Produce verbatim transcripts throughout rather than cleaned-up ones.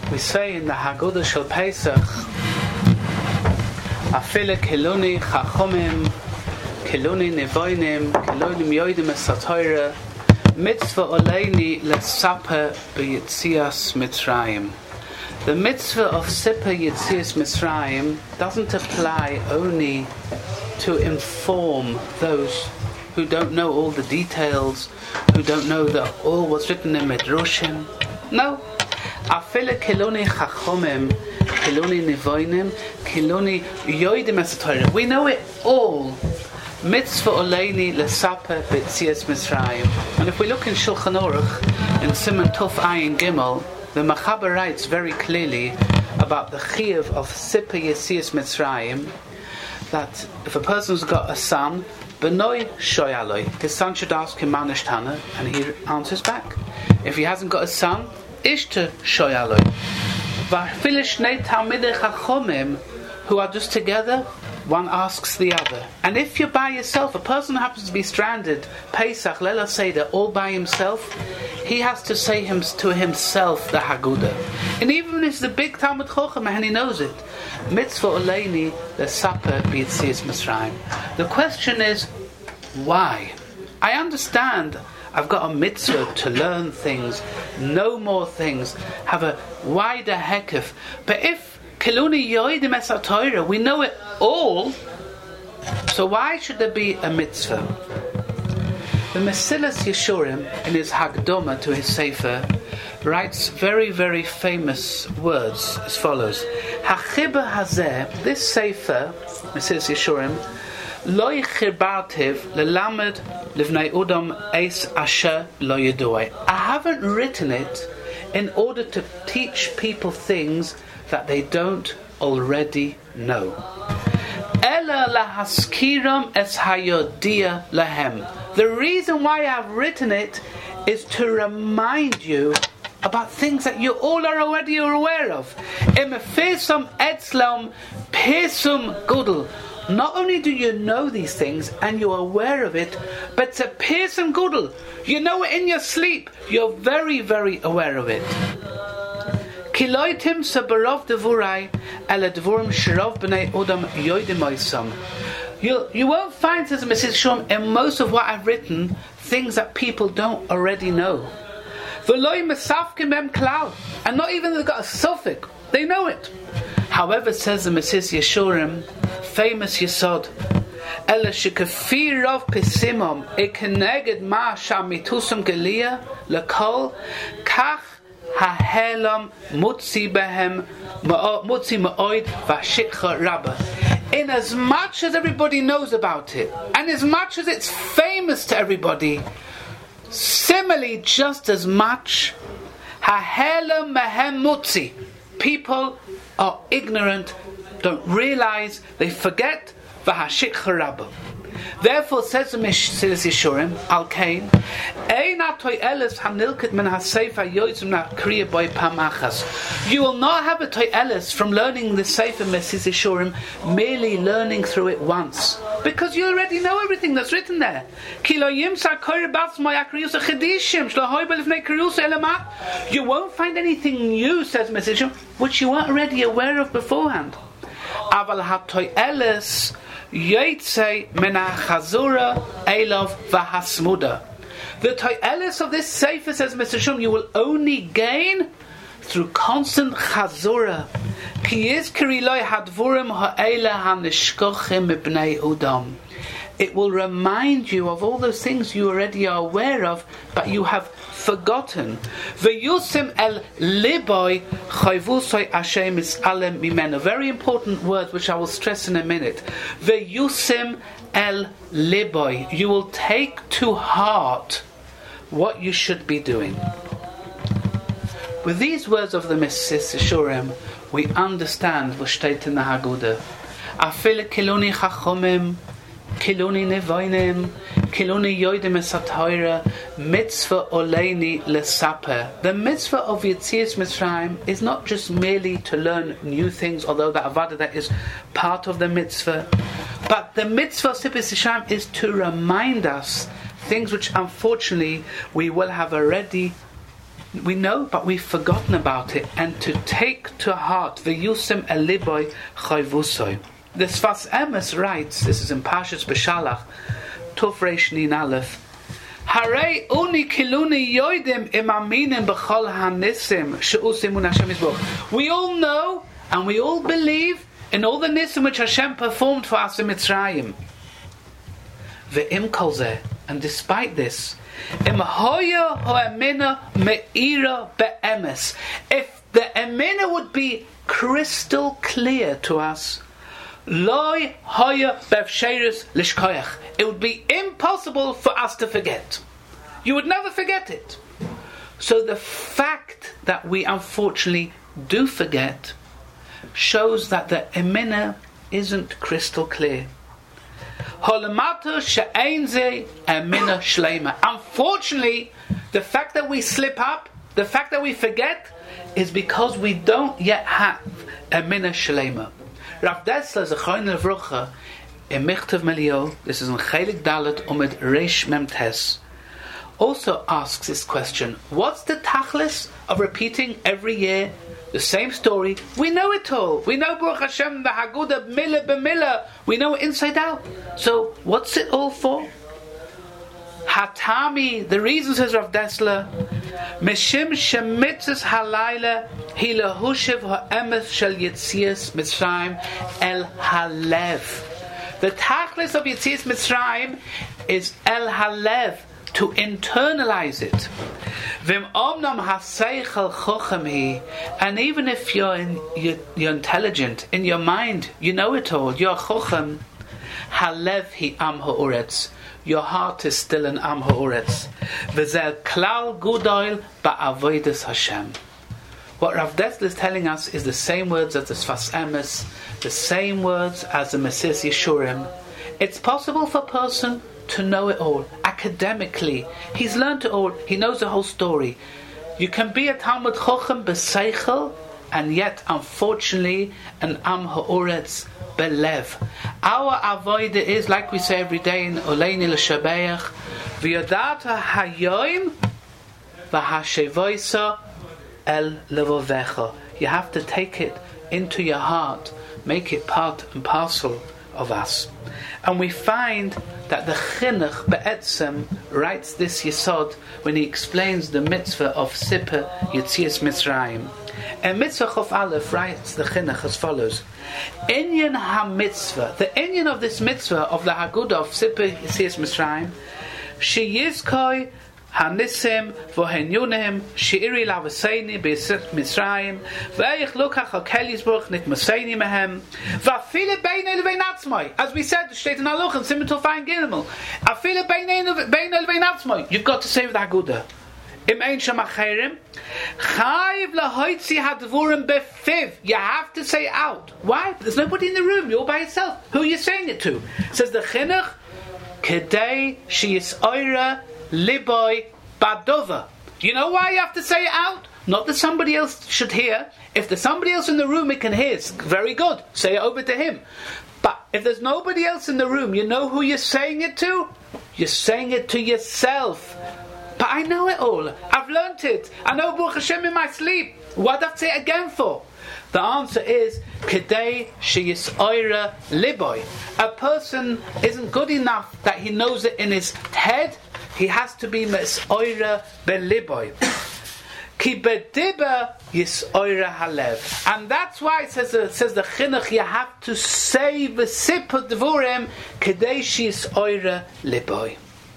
We say in the Haggadah Shel Pesach, Afile Kiluni Chachomim, Kiluni Nevoinim, Kiluni Yoidim Esatoira, Mitzvah Oleini Lesaper B'Yitzias Mitzrayim. The mitzvah of Siper Yitzias Mitzrayim doesn't apply only to inform those who don't know all the details, who don't know that all what's written in Midrashim. No. Afile Kiloni Chachomim, Kiloni Nevoinim, Kiloni Yoidim Esatoira. We know it all. Mitzvah Oleini Lesaper B'Yitzias Mitzrayim. And if we look in Shulchan Aruch, in Siman Tuf Ayin Gimel, the Machaber writes very clearly about the chiyuv of Siper Yitzias Mitzrayim, that if a person's got a son, Benoi Shoyaloi, his son should ask him Manishtana, and he answers back. If he hasn't got a son, Ishta Shoyaloi. V'afilish Shnei Talmidei Chachomim, who are just together, one asks the other. And if you're by yourself, a person who happens to be stranded, Pesach, Leila Seder, all by himself, he has to say him, to himself the Haggadah. And even if it's the big Talmud Chochem and he knows it, Mitzvah Oleini Lesaper B'Yitzias Mitzrayim. The question is, why? I understand I've got a mitzvah to learn things, know more things, have a wider hekef. But if Kiluni Yoidim Esatoira, we know it all, so why should there be a mitzvah? The Mesilas Yeshurim, in his Hagdoma to his Sefer, writes very, very famous words as follows. Hachiba Hazeh, this Sefer, Mesilas Yeshurim, Lo Yichirbartiv Lelamed Livnei Udom Eis Asher Lo Yedoi. I haven't written it in order to teach people things that they don't already know. Ela lahaskiram es hayodia lahem. The reason why I've written it is to remind you about things that you all are already aware of. Emefesum etzlam pesum gudel. Not only do you know these things and you're aware of it, but it's a pesum gudel. You know it in your sleep. You're very, very aware of it. Kiloitim sabarov devurai ala devurim shirov b'nei odam yoidim oisam. You you won't find, says Missus Shum, in most of what I've written, things that people don't already know. V'loi mesafkim bem klal, and not even they've got a suffix, they know it. However, says the Missus Yeshurim, famous Yesod, Ela shekafir rov pesimom ekeneged ma shamitusum gelia lekol kach Hahelam mutzi behem mutzi ma'oid vashikha rabba. In as much as everybody knows about it, and as much as it's famous to everybody, similarly, just as much, Hahelam mehem mutzi. People are ignorant, don't realize, they forget vashikha rabba. Therefore, says the Mesilas Yeshurim, Al Kain, you will not have a toi'elis from learning the Sefer Mesilas Yeshurim, merely learning through it once, because you already know everything that's written there. You won't find anything new, says Mesilas Yeshurim, which you weren't already aware of beforehand. Aval ha-toi'elis Yaitse mena chazura elov vahasmuda. The toi'elis of this sefer, says Mister Shum, you will only gain through constant chazura. Ki yizkiri lo hadvurim ha'ela hanishkochim mibnei udam. It will remind you of all those things you already are aware of, but you have forgotten. V'yusim el liboy chayvusoi ashem misalem mimenu. Very important word which I will stress in a minute. V'yusim el liboy. You will take to heart what you should be doing. With these words of the Mesilas Yeshurim, we understand what steht in the Haggadah. Afile kiluni chachomim, Kiluni Nevoinim, Kiluni Yoidim Esatoira, Mitzvah Oleini Lesaper. The mitzvah of Yitzias Mitzrayim is not just merely to learn new things, although the Avada that is part of the mitzvah, but the mitzvah of Siper Mitzrayim is to remind us things which unfortunately we will have already We know, but we've forgotten about it, and to take to heart v'yusem eliboy chayvusoy. The Sfas Emes writes, this is in Parshas Beshalach, Tov Reish Nin Aleph, Harei uni kiluni yoidim imaminim b'chol hanisim she'usim Hashem Yisborach. We all know and we all believe in all the nisim which Hashem performed for us in Mitzrayim. Ve'im kol zeh, and despite this, im hoya ho'emina me'ira be'emes. If the emina would be crystal clear to us, Loi hoya bevsheirus lishkoyach. It would be impossible for us to forget. You would never forget it. So the fact that we unfortunately do forget shows that the emina isn't crystal clear. Unfortunately, the fact that we slip up, the fact that we forget, is because we don't yet have emina shlema. Rav Dessler, Zechron Levrucha, in Michtav Melio, this is in Chelik Dalet Umid Reish Mem Tes, also asks this question: what's the tachlis of repeating every year the same story? We know it all. We know Baruch Hashem, the Hagudah Mila b'Mila. We know it inside out. So what's it all for? Hatami, the reason, says Rav Dessler, Mishim shemitzes halayla hilahushiv ha'emes shel Yetzias Mitzrayim el halev. The tachlis of Yetzias Mitzrayim is el halev, to internalize it. Vim omnam haseichel chochem hi, and even if you're, in, you're you're intelligent in your mind, you know it all. You're chochem. Halev hi am ha'uretz. Your heart is still in Am Ha'uretz. V'zel klal gudoil ba'avodas Hashem. What Rav Dessler is telling us is the same words as the Sfas Emes, the same words as the Mesilas Yeshurim. It's possible for a person to know it all academically. He's learned it all. He knows the whole story. You can be a Talmud Chochem b'seichel, and yet, unfortunately, an Am Ha'uretz belev. Our avodah is, like we say every day in Oleini l'Shabeach, v'yodata hayoim v'hashevoisa el levovecha. You have to take it into your heart, make it part and parcel of us. And we find that the Chinuch Be'etzem writes this Yesod when he explains the mitzvah of Sippah Yetzias Mitzrayim. And Mitzvah Chof Aleph writes the Chinuch as follows: Inyan ha-mitzvah, the inyan of this mitzvah of the Hagudah of Sippah Yetzias Mitzrayim, sheyizkoi hanisim v'henyunim she'iri lavaseini b'Mitzrayim v'eich lukach al-kel Yisborach nitmaseini mehem v'afile beinei levein atzmai. As we said, state in Aluch and Simon Tofan Gilmel, afile beinei levein atzmai. You've got to say with the Hagudah. Im ein shamacherim chayv lahoitzi hadvurim befiv. You have to say out. Why? There's nobody in the room. You're by yourself. Who are you saying it to? Says the Chinuch, kedei sheyisoira liboy badova. You know why you have to say it out? Not that somebody else should hear. If there's somebody else in the room, it can hear. It's very good. Say it over to him. But if there's nobody else in the room, you know who you're saying it to? You're saying it to yourself. But I know it all. I've learnt it. I know Baruch Hashem in my sleep. What do I have to say it again for? The answer is Kedei sheyisoira liboy. A person isn't good enough that he knows it in his head. He has to be mesoira beliboy. Ki bediba yisoira halev. And that's why it says, uh, says the Chinuch, you have to say v'siput dvurim Kedei sheyisoira liboy.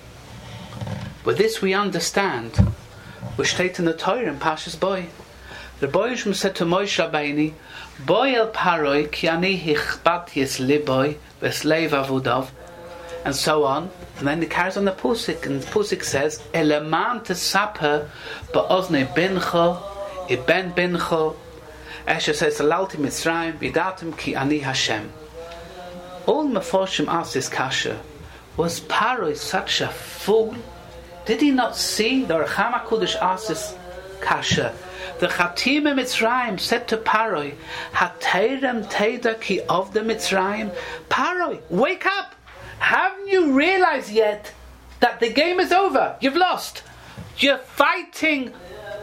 With this we understand, we state in the Torah in Parshas Boy. The Boyishim said to Moshe Rabbeinu, Boy el paroi ki ani hichbat yis liboy v'sleiv avudav, and so on. And then it carries on the Pusik, and the Pusik says, Eleman tesaper ba'ozne bincho, iben bincho, Esher says, Salalti Mitzrayim, bidatim ki ani Hashem. All Meforshim asked this kasha, was Paroi such a fool? Did he not see? The Recham HaKudosh asked this kasha. The Chatim Mitzrayim said to Paroi, Hateirem teida ki of the Mitzrayim. Paroi, wake up! Haven't you realized yet that the game is over? You've lost. You're fighting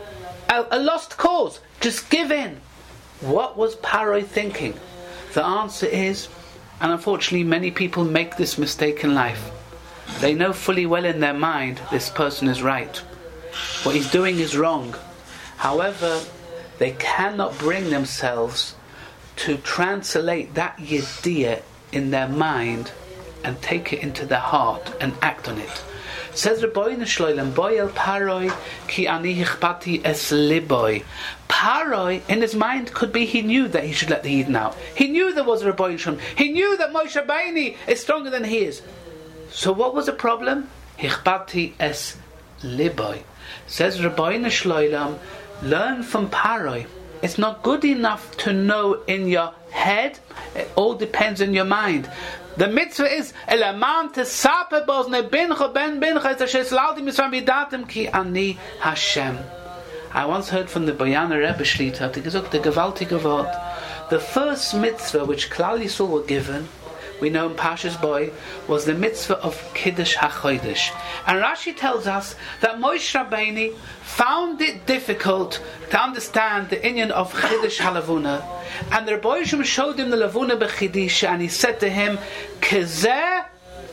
a, a lost cause. Just give in. What was Paroi thinking? The answer is, and unfortunately many people make this mistake in life. They know fully well in their mind this person is right. What he's doing is wrong. However, they cannot bring themselves to translate that yediyah in their mind and take it into their heart and act on it. Says Rabbeinu Shloilem, Boy el Paroi ki ani hichpati es liboy. Paroi, in his mind, could be he knew that he should let the Yidden out. He knew there was a Rabbeinu Shalom. He knew that Moshe Rabbeinu is stronger than he is. So what was the problem? Hichpati es liboy. Says Rabbeinu Shloilem, learn from Paroi. It's not good enough to know in your head. It all depends on your mind. The mitzvah is Elamam tesape bozne bincha ben bincha esheslauti misvam vidatem ki ani Hashem. I once heard from the Bayana Rebbe Shlita, the gewaltige Wort. The first mitzvah which Klal Yisrael were given, we know in Pashas Boy, was the mitzvah of Kiddush HaChodesh. And Rashi tells us that Moshe Rabbeinu found it difficult to understand the inyan of Kiddush HaLavuna. And the Rebbe Yishum showed him the Lavuna B'Chidisha, and he said to him, Kezeh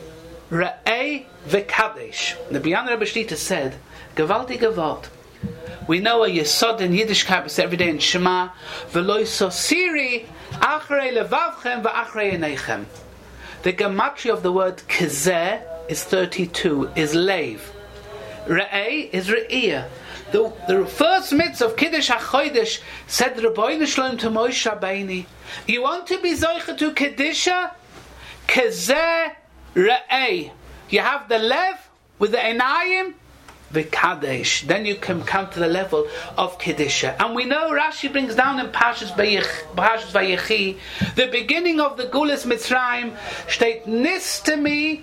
Ra'ei V'Kadesh. The Bayana Rebbe Shlita said, gewaltige Wort. We know a Yesod in Yiddishkeit we say every day in Shema, V'lo sosiri achrei levavchem v'achrei einechem. The gematria of the word Kezeh is thirty-two, is Leiv. Re'eh is Re'iyah. The, the first mitzvah of Kiddush HaChodesh said Rabbeinu Shalom to Moshe Rabbeinu, you want to be Zoicha to Kedisha? Kezeh Re'eh. You have the Lev with the Einayim, the Kadesh. Then you can come to the level of Kedisha. And we know Rashi brings down in Pashas Vayechi, the beginning of the Gulas Mitzrayim, steht Nistemi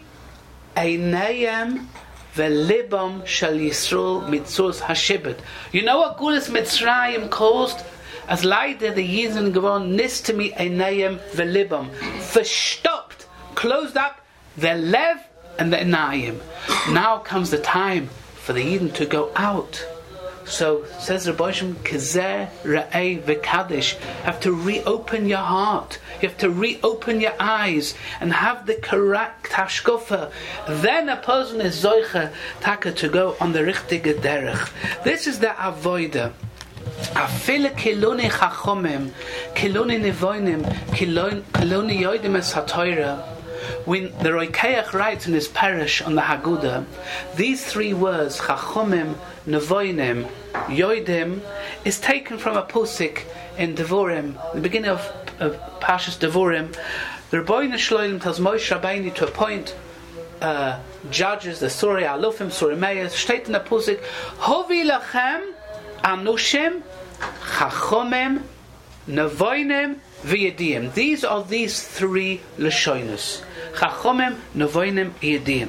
Einayim Velibam Shal Yisrael Mitzvos Hashibet. You know what Gulas Mitzrayim caused? As leider the Yidden gewon Nistemi Einayim Velibam, verstoppt, closed up the Lev and the Einayim. Now comes the time for the Yidden to go out. So says Rabbi Shem, Kezeh Ra'ei V'Kadesh. You have to reopen your heart. You have to reopen your eyes and have the correct hashkofa. Then a person is zoicha taka to go on the richtige derech. This is the avoida. Afile kiloni chachomim, kiloni nevoinim, kiloni yoidim es hatoira. When the Roikeach writes in his parish on the Haggadah, these three words, Chachomim, Nevoinim, Yoidim, is taken from a pusik in Devorim, the beginning of, of Pashas Devorim. The Rebbeinu Shloim tells Moshe Rabbeinu to appoint uh, judges, the Surei Alufim, Surei Meyers, steht in the pusik, Hovi lachem, Anushim, Chachomim, Nevoinim, V'Yedim. These are these three Lashonos. Chachomim, Nevoinim, Yedim.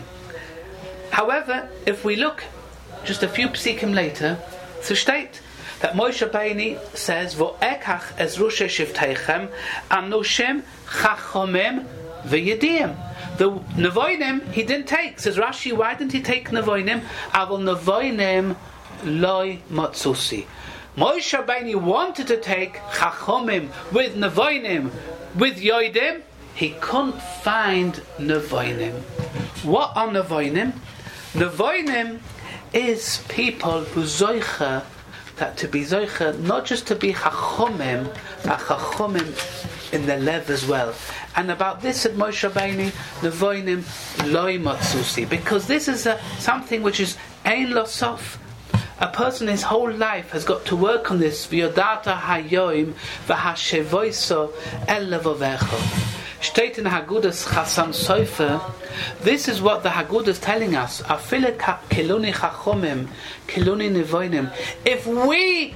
However, if we look just a few psikim later, so state that Moshe Rabbeinu says, V'ekach es rushe shivteichem, anushim, chachomim, v'yedim. The Nevoinim he didn't take. Says Rashi, why didn't he take Nevoinim? Avol Nevoinim loy matzusi. Moshe Rabbeinu wanted to take Chachomim with Nevoinim, with Yoidim. He couldn't find Nevoinim. What are Nevoinim? Nevoinim is people who zoicha, that to be zoicha, not just to be Chachomim, but Chachomim in the lev as well. And about this said Moshe Rabbeinu, Nevoinim loy matzusi, because this is a, something which is ein lo sof. A person his whole life has got to work on this. V'yodata hayoim v'hashevoiso el levovecho. Steht in Haggadas Chasam Sofer. This is what the Haggadah is telling us. Afile kiluni chachomim, kiluni nevoinim. If we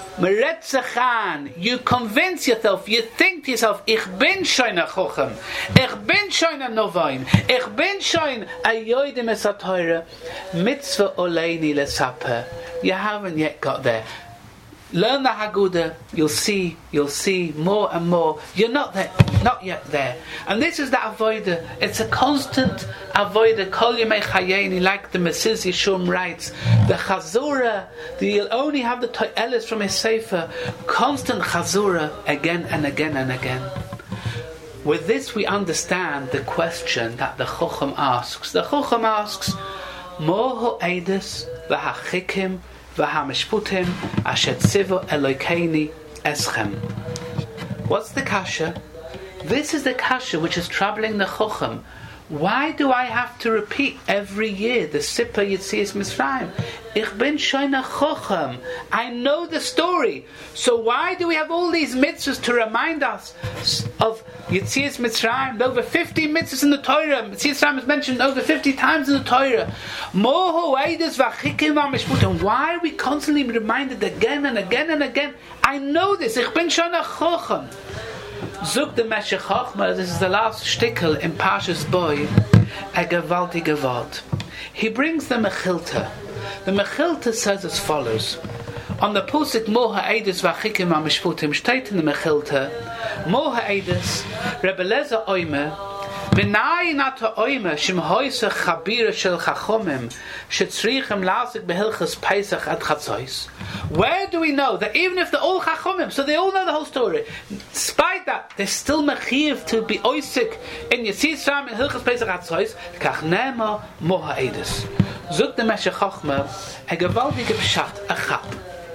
meretzechan, you convince yourself, you think to yourself, ich bin shoin a chochem, ich bin shoin a novoim, ich bin shoin a yoidim es ha-Torah, mitzvah oleini lesaper. You haven't yet got there. learn the Haggadah, you'll see, you'll see more and more. You're not there, not yet there. And this is the Avodah. It's a constant Avodah. Kol Yemei Chayeni, like the Mesilas Yeshurun writes. The Chazura, the, you'll only have the To'eles from his Sefer. Constant Chazura, again and again and again. With this we understand the question that the Chocham asks. The Chocham asks, Mo ho'edus v'hachikim v'hamishputim asher tzivu Elokeini eschem. What's the kasha? This is the kasha which is troubling the Chocham. Why do I have to repeat every year the Sippa Yetzias Mitzrayim? Ich bin shoina Chocham. I know the story. So why do we have all these mitzvahs to remind us of Yetzias Mitzrayim? Over fifty mitzvahs in the Torah. Yetzias Mitzrayim is mentioned over fifty times in the Torah. Moho eidos v'achikim v'amishputim. Why are we constantly reminded again and again and again? I know this. Ich bin shoina Chocham. Zug the Meshech Chochma, this is the last shtickle in Parshas Boy, a gewaltige Wort. He brings the Mechilta. The Mechilta says as follows. On the Pusik, Mo ha'edus v'achikim ha'mishputim, steht in the Mechilta, Mo ha'edus, Rebbe Lezer Oimer, V'nai nata oime shim hoise chabira shel chachomim shetzrichem lasik behilchas Pesach at Chatzos. Where do we know that even if they're all chachomim, so they all know the whole story, despite that, they're still mechiv to be oisik in Yetzias Mitzrayim in hilchas Pesach at Chatzos? Kach nema mo ha'edus. Zuk the Meshech Chochma a gewaltige pshat a chap.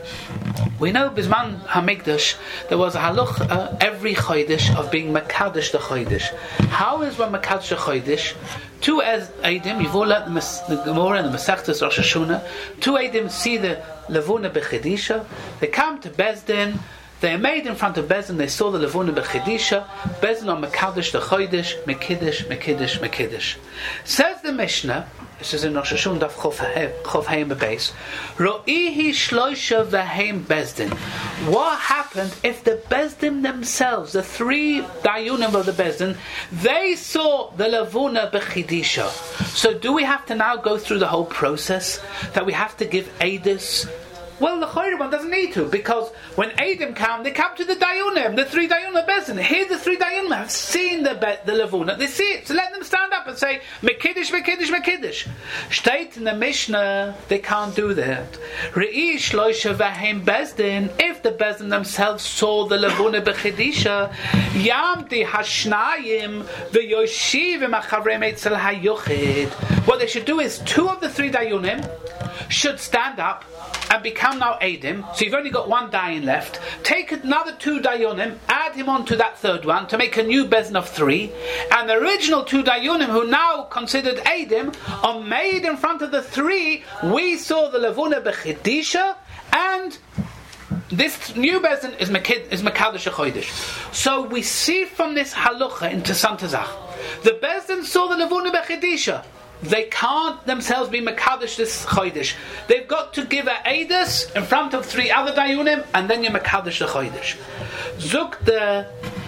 We know Bisman HaMikdash there was a halach uh, every chodesh of being Mekadosh the chodesh. How is one Mekadosh the chodesh? Two as Eidim, you've all learned the Gemara and the Masechtas Rosh Hashanah. Two Eidim see the Levuna Bechidisha. They come to Bezdin. They are made in front of Bezdin. They saw the Levuna Bechidisha. Bezdin on Mekadosh the chodesh, Mekiddish, Mekiddish, Mekiddish. Says the Mishnah. This is in Rosh Hashanah Daf Chof Heim Beis. Ro'ihi shloisha v'heim bezdin. What happened if the bezdin themselves, the three dayunim of the bezdin, they saw the levuna bechidisha? So do we have to now go through the whole process that we have to give edus? Well, the Chayre one doesn't need to, because when Adam come, they come to the Dayunim, the three Dayunim Bezdin. Here the three Dayunim have seen the be- the Levuna, they see it, so let them stand up and say, Mekiddish, Mekiddish, Mekiddish. State in the Mishnah, they can't do that. Re'i shloisha v'heim Bezdin, if the Bezdin themselves saw the Levuna b'chidisha, Yamdi hashnayim v'yoshivim achavreim etzel hayuchid. What they should do is, two of the three Dayunim should stand up and become now Eidim. So you've only got one Dayan left. Take another two Dayonim, add him on to that third one to make a new Bezdin of three. And the original two Dayonim, who now considered Eidim, are made in front of the three. We saw the Levuna Bechidisha, and this new Bezdin is Mekid, is Mekadosh HaChodesh. So we see from this halacha in Tesantazach, the Bezdin saw the Levuna Bechidisha. They can't themselves be Mekadosh this Chodesh. They've got to give a Eidos in front of three other Dayunim, and then you Mekadosh the Chodesh. Zuk the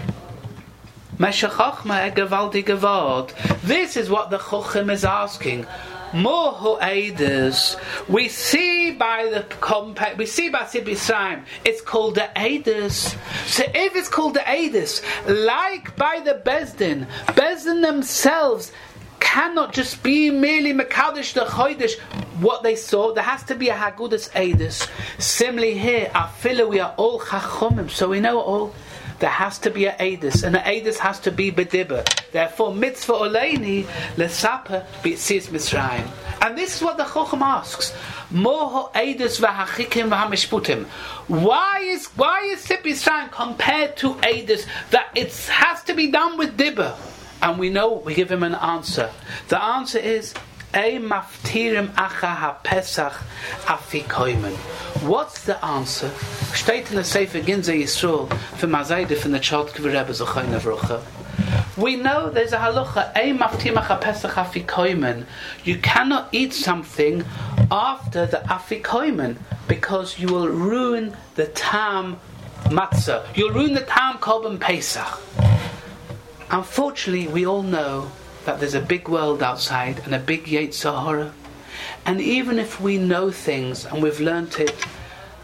Meshech Chochma a gewaltige Wort. This is what the Chochim is asking. Mo Eidos. We see by the compa- we see by Sippa Yisrael, it's called the Eidos. So if it's called the Eidos, like by the Bezdin, Bezdin themselves cannot just be merely Mekadosh the Chodesh what they saw. There has to be a Hagudas Eidos. Similarly here, Afila, we are all Chachomim, so we know all. There has to be a Eidos, and the Eidos has to be B'dibber. Therefore, Mitzvah Oleini L'sapa B'Yetzias Mitzrayim. And this is what the Chocham asks. Moho Eidos v'hachikim v'hamishputim. Why is why is Sippa Yisrael compared to Eidos that it has to be done with Dibber? And we know, we give him an answer. The answer is, Ei maftirim acha ha-pesach afikoimen. What's the answer? Steht in the Sefer Ginzei Yisrael for Mazayde from the Chaltkiv Rebbe Zochai Nevrocha. We know there's a halacha, Ei maftirim acha ha-pesach afikoimen. You cannot eat something after the afikoimen, because you will ruin the tam matzah. You'll ruin the tam korban Pesach. Unfortunately, we all know that there's a big world outside and a big Yetzer Hara. And even if we know things and we've learnt it,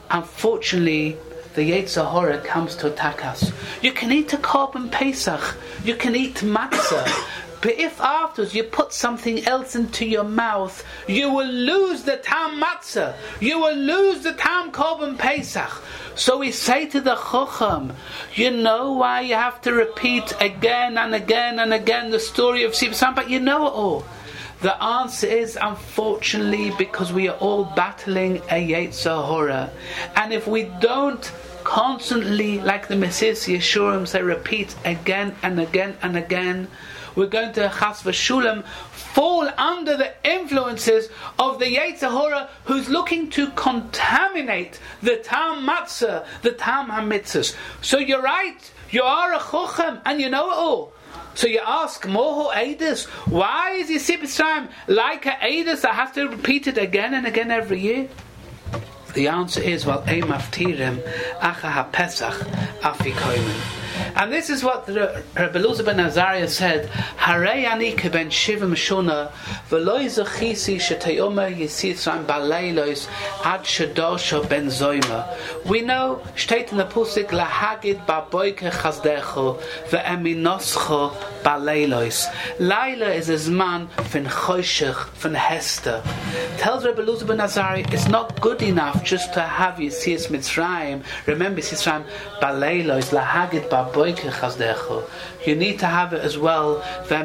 unfortunately, the Yetzer Hara comes to attack us. You can eat a Korban Pesach, you can eat matzah, but if afterwards you put something else into your mouth, you will lose the Tam Matzah, you will lose the Tam Korban Pesach. So we say to the Chocham, you know why you have to repeat again and again and again the story of Sibur Mitzrayim, but you know it all. The answer is, unfortunately, because we are all battling a Yetzer Hara. And if we don't constantly, like the Mesilas Yeshurim say, repeat again and again and again, we're going to Chas v'Shulam fall under the influences of the Yetzer Hara, who's looking to contaminate the Tam Matzah, the Tam HaMitzvahs. So you're right, you are a Chochem and you know it all. So you ask, Moho Eidos, why is your Sibur Mitzrayim like a Eidos that has to repeat it again and again every year? The answer is, well, Ein Maftirim Acha HaPesach Afi Koimen. And this is what Rabbi Elazar ben Azariah said, Harei ani keben shivim shona v'loi zechisi shetayoma yisitzrayim baleilos ad shadosha ben zoyma. We know, steht in the Pusik, lahagid baboike chazdecho ve'eminoscho baleilos. Laila is a zman fin choshech, fin hester. Tells Rabbi Elazar ben Azariah, it's not good enough just to have Yetzias Mitzrayim. Remember Yetzias Mitzrayim baleilos, lahagid baboike. You need to have it as well.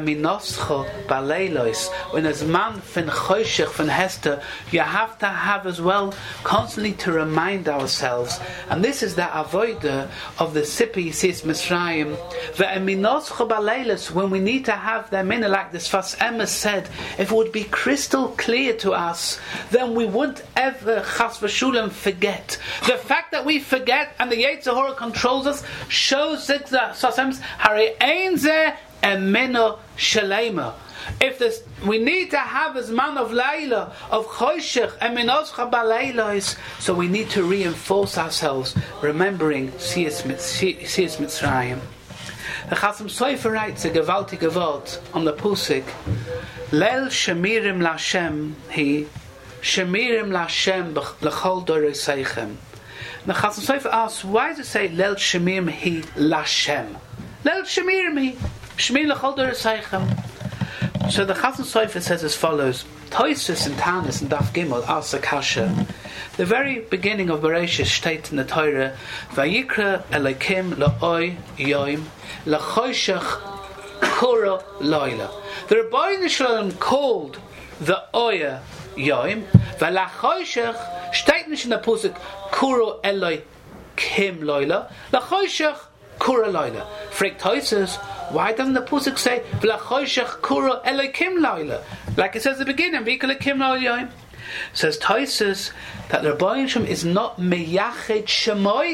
When as man fin choshech fin hester, you have to have as well constantly to remind ourselves. And this is the avodah of the Sipur Yetzias Mitzrayim. When we need to have them in, like the Sfas Emes said, if it would be crystal clear to us, then we wouldn't ever Chas v'Shulam forget. The fact that we forget and the Yetzer Hara controls us shows that if this, we need to have as man of Laila, of Choshech, and Minoscha Baleilos, so we need to reinforce ourselves, remembering Siyas Mitzrayim. The Chasam Sofer writes a gewaltige Wort on the Pusik, Leil Shemirim Lashem Hi, Shemirim Lashem L'chol Doroseichem. The Chasam Sofer asks, why does it say Leil Shemirim Hi Lashem? Leil Shemirim Hi, Shemir L'chol Doroseichem. So the Chasam Sofer says as follows, Toisus and Tanis and Daf Gimel asks a kasha. The very beginning of Bereshit states in the Torah, Vayikra Elokim La'oi Yoim L'choshech Kura Loila. The Rebbeinu Shalom called the Oya Yoim, V'Lachoshech steht nicht in der Pusik Kura Eloi Kim Loila, L'choshech Kura Loila. Fragt Toisus, why doesn't the Pusik say V'Lachoshech Kura Eloi Kim Loila? Like it says at the beginning, V'Ikra Kim Loila. Says Toisus that the Rebbeinu Shalom is not meyached shemoy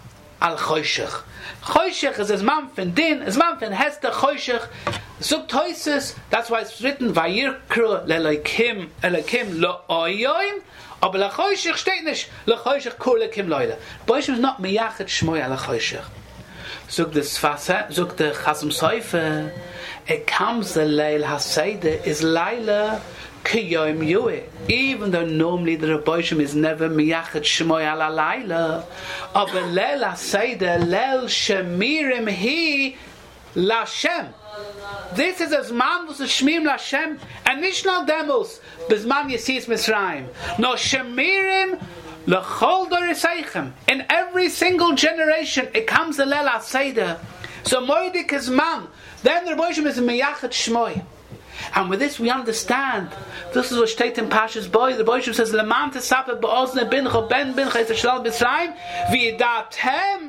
al choshech. Choshech is as man fin din, as man fin hester choshech. So Toisus, that's why it's written Vayikra lelokim elokim lo oyoim, aber la choshech steht nicht la choshech kur lekim loila. Rebbeinu Shalom is not meyached shemoy al choshech. Zog the Sfasa, zog the Chasam Sofer, it comes the Leil HaSeder is Laila Kiyom Yue. Even though normally the Rebbeinu Shalom is never miyachet shemoy ala Laila, aber Leil HaSeder Leil Shemirim Hi Lashem. This is as man was a Shmirim Lashem, and nicht nur demos bezman Yetzias Mitzrayim, no Shemirim L'chol Doroseichem. In every single generation, it comes the Leil HaSeder. So Moedik is man. Then the Rebbeinu Shalom is miyachet shemoy. And with this we understand. This is what steht in Pashas Boy. The Rebbeinu Shalom says, "Leman tesaper be'ozne bincha ben bincha es shalal Mitzrayim v'yidatem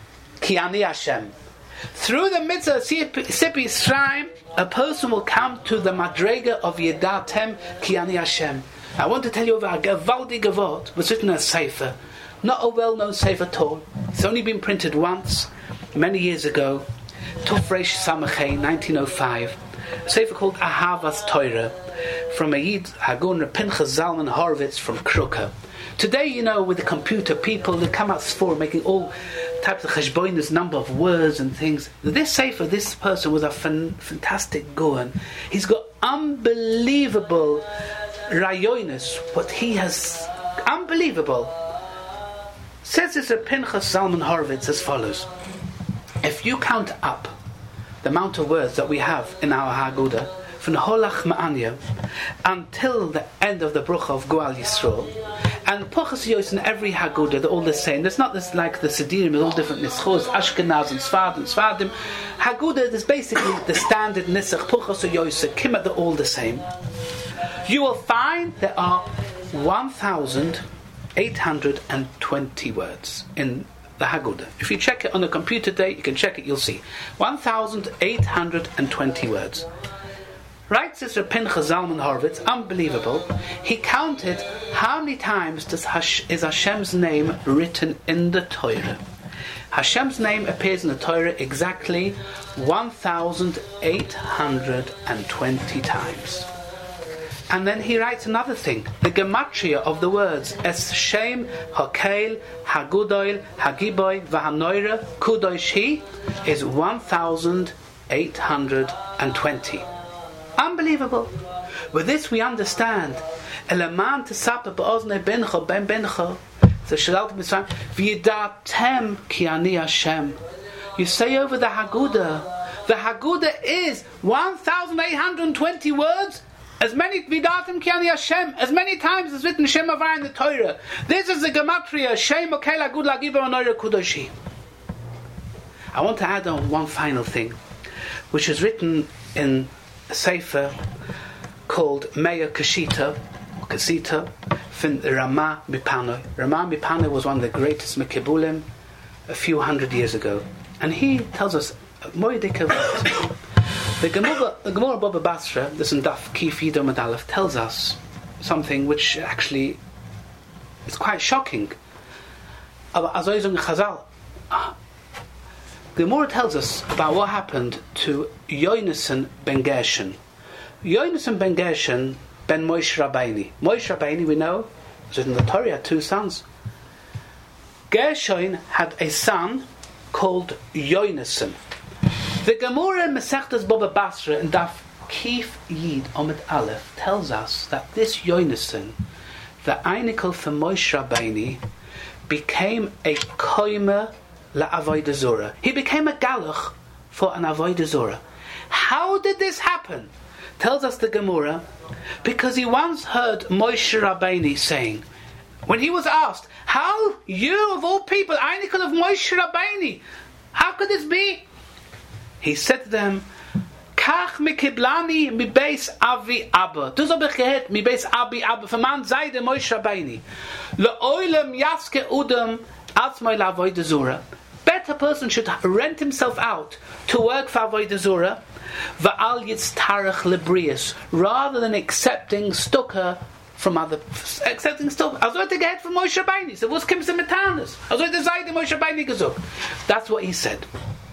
ki ani Hashem." Through the mitzvah of Sipur Mitzrayim, a person will come to the madrega of yidatem ki ani Hashem. I want to tell you about a gewaldige Wort. It was written in a sefer, not a well-known sefer at all. It's only been printed once, many years ago. Tuf Reish Samachay, nineteen oh five. A sefer called Ahavas Torah, from a Yid Hagun Pinchas Zalman Horowitz from Kruka. Today, you know, with the computer, people they come out for making all types of cheshbonis, number of words and things. This sefer, this person was a fan, fantastic goan. He's got unbelievable rayonis. What he has, unbelievable. Says this Reb Pinchas Zalman Horowitz as follows. If you count up the amount of words that we have in our Haggadah, from Holach Ma'anya until the end of the Brucha of Goal Yisrael, and Puchas Yos in every Haggadah, they're all the same. There's not this like the Sedirim with all different Nischos, Ashkenaz and Sfard and Sfardim. Haggadah is basically the standard Nisach, Puchas Yos, Kimat, they're all the same. You will find there are one thousand eight hundred twenty words in the Haggadah. If you check it on a computer today, you can check it, you'll see. one thousand eight hundred twenty words. Right, Sister Pinchas Zalman Horowitz, unbelievable. He counted how many times does Hash, is Hashem's name written in the Torah. Hashem's name appears in the Torah exactly one thousand eight hundred twenty times. And then he writes another thing. The gematria of the words Es Shem, Hakel, Hagudoil, Hagiboy, Vahanoira, Kudosh He is one thousand eight hundred twenty. Unbelievable. With this we understand. Elaman tesapa be'ozne bencha ben bencha. So Shalal Mitzrayim v'yidatem ki ani Hashem. You say over the Haggadah. The Haggadah is one thousand eight hundred twenty words. As many vidatim ki ani Hashem. As many times as written Shem Avai in the Torah. This is the gematria. Shem Okel Hagud Lagibar Onoira Kudoshi. I want to add on one final thing, which is written in a sefer called Meir Kashita, or Kasita, from Ramah Mipanoi. Ramah Mipanoi was one of the greatest Mekibulim a few hundred years ago. And he tells us, Moedika, the Gemara, the Gemara Baba Basra, this in Daf Kif Yidom Ad Aleph, tells us something which actually is quite shocking. Azoizung Chazal. The Gemara tells us about what happened to Yonasan ben Gershon. Yonasan ben Gershon ben Moshe Rabbeinu. Moshe Rabbeinu, we know, was in the Torah, had two sons. Gershon had a son called Yonasan. The Gemara in Masechtas Baba Basra in Daf Kif Yid Omid Aleph tells us that this Yonasan, the Einikel for Moshe Rabbeinu, became a koimer La Avodah Zorah. He became a galach for an Avodah Zorah. How did this happen? Tells us the Gemara, because he once heard Moshe Rabbeinu saying, when he was asked, how you of all people, Einikel of Moshe Rabbeinu, how could this be? He said to them, Kach mikiblani mi beis avi abba. Du so begehet mi beis abi abba. Verman sei de Moshe Rabbeinu. Le oilem yaske udem atzmai la avodah zorah. Better person should rent himself out to work for avodah zorah, va'al yitztarach lebrius, rather than accepting stucker from other, accepting stucker. I was going to get from Moshe Rabbeinu. So what's kimsa metanis? I was going to say the Moshe Rabbeinu gezuk. That's what he said.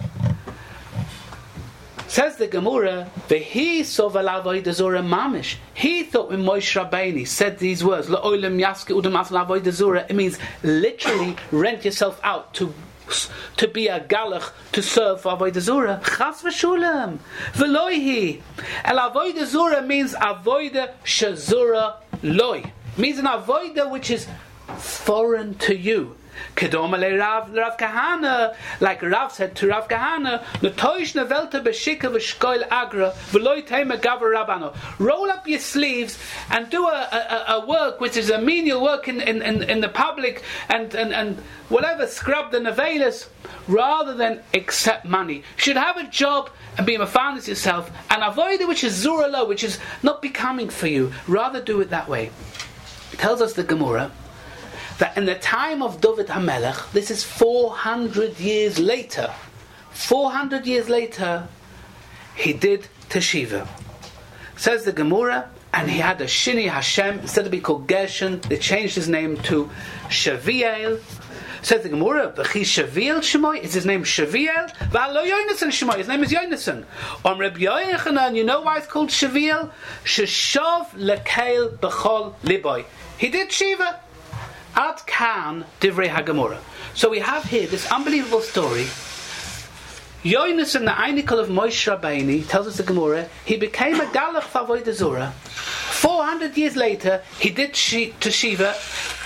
Says the Gemara, "Vehi soval avodah zorah mamish." He thought when Moshe Rabbeinu said these words, "La'olam yaske udam asla avodah zorah," it means literally rent yourself out to to be a galach to serve for avodah zorah. Chas v'shulam v'loihi. El avodah zorah means avodah shazura loy. Means an avodah which is foreign to you. Kedoma le Rav, Rav Kahana, like Rav said to Rav Kahana, "Netoish nevelta b'shika v'shkoil agra v'loy teima gaver rabano." Roll up your sleeves and do a, a, a work which is a menial work in, in, in, in the public and, and, and whatever, scrub the nevelas, rather than accept money. You should have a job and be mafanis yourself and avoid it which is zura lo, which is not becoming for you. Rather do it that way. It tells us the Gemara that in the time of David HaMelech, this is four hundred years later, four hundred years later, he did Teshiva. Says the Gemara, and he had a Shini Hashem, instead of being called Gershon, they changed his name to Shaviel. Says the Gemara, V'chi Shaviel Shemoy, is his name Shaviel? V'alo Yonasan Shemoy, his name is Yonasan. On Reb Yochanan, you know why it's called Shaviel? Sheshov Lekeil B'chol Liboy. He did Shiva. Ad Kan Divrei HaGemora. So we have here this unbelievable story. Yonasan, the Einikel of Moshe Rabbeinu, tells us the Gemara, he became a galach for avodah zorah. Four hundred years later, he did Teshiva,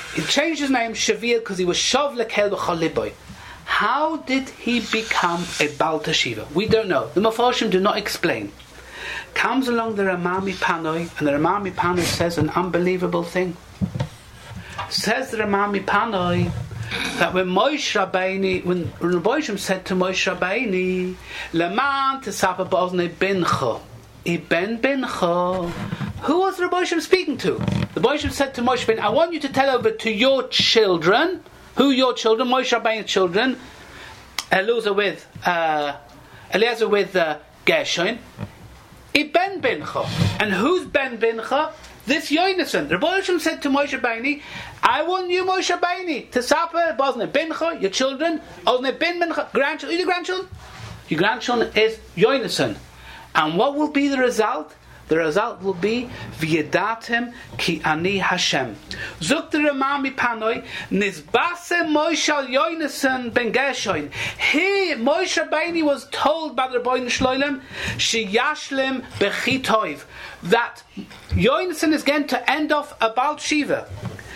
He changed his name Shavir because he was Shav Lekel B'Choliboy. How did he become a Baal Teshiva? We don't know. The Mefarshim do not explain. Comes along the Ramami Panoi, and the Ramami Panoi says an unbelievable thing. Says the Ramami Panoi that when Moshe Rabbeinu, when Rabbeinu said to Moshe Rabbeinu, Leman Tesapa B'Oznei Bincha, Iben Bincha, who was the Rabbeinu speaking to? The Rabbeinu said to Moshe Rabbeinu, I want you to tell over to your children. Who your children? Moshe Rabbeinu's children. Eliezer with uh, Eliezer with uh, Gershon. Iben Bincha. And who's Ben Bincha? This Yonason. Rabbeinu said to Moshe Rabbeinu, I want you, Moshe Rabbeinu, to Sapa B'Oznei Bincha, your children, Oznei Bin Bincha, grandchildren. Who's your grandchildren? Your grandchildren is Yonason. And what will be the result? The result will be V'yedatem ki ani Hashem. Zuk the Ramami Panoi Nizbase Moshe al Yonason ben Gershon. He Moshe Rabbeinu was told by the Rebbeinu Shloilem Sheyashlim bechi toiv, that Yonason is going to end off a Baal Shiva.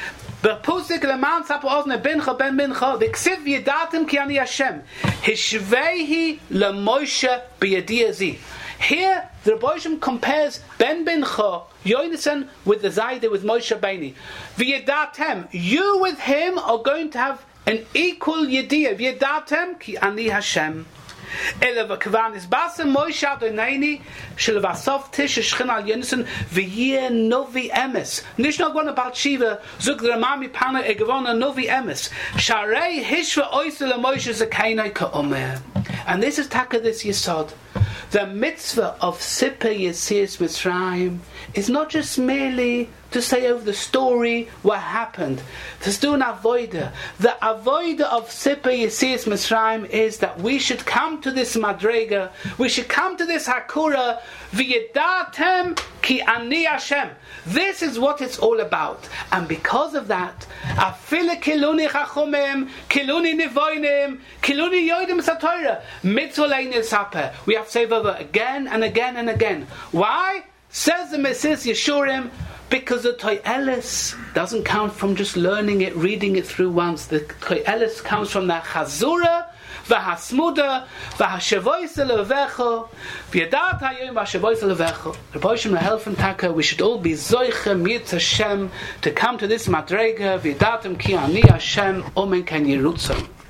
B'pusik leman sapu ozne bincha ben bincha v'ksiv v'yedatem ki ani Hashem hishveihi leMoshe b'yediyazi. Here, the Rebbeinu compares Ben Bincha, Yonason, with the Zayde, with Moshe Rabbeinu. V'yedatem, you with him are going to have an equal Yediyah. V'yedatem ki ani Hashem. Ele v'kvan is basem Moshe Adonai shel vasof tish shchin al Yonason v'yeh novi emes. Nicht nur gwon about Shiva, zug the Ramami Panoi e gwon a novi emes. Sharei hishva oisel Moshe zekainai ka'omer. And this is taka this yesod. The mitzvah of Sippah Yetzias Mitzrayim is not just merely to say over the story, what happened. To do an avodah. The avodah of Sippah Yetzias Mitzrayim is that we should come to this madrega, we should come to this hakura, v'yedatem ki ani Hashem. This is what it's all about. And because of that, afile kiluni chachomim, kiluni nivoinim, kiluni yoidim satoira, mitzvah leini sapeh. We have to say over again and again and again. Why? Says the Mesis Yeshurim, because the To'eles doesn't come from just learning it, reading it through once. The To'eles comes from the Chazura, v'hasmuda, v'hashevois elevecho, v'yedat hayom v'hashevois elevecho. The Rebbeinu help and taka, we should all be zoiche mitz Hashem to come to this madrega, v'yedatem ki ani Hashem, omen ken yirutzon.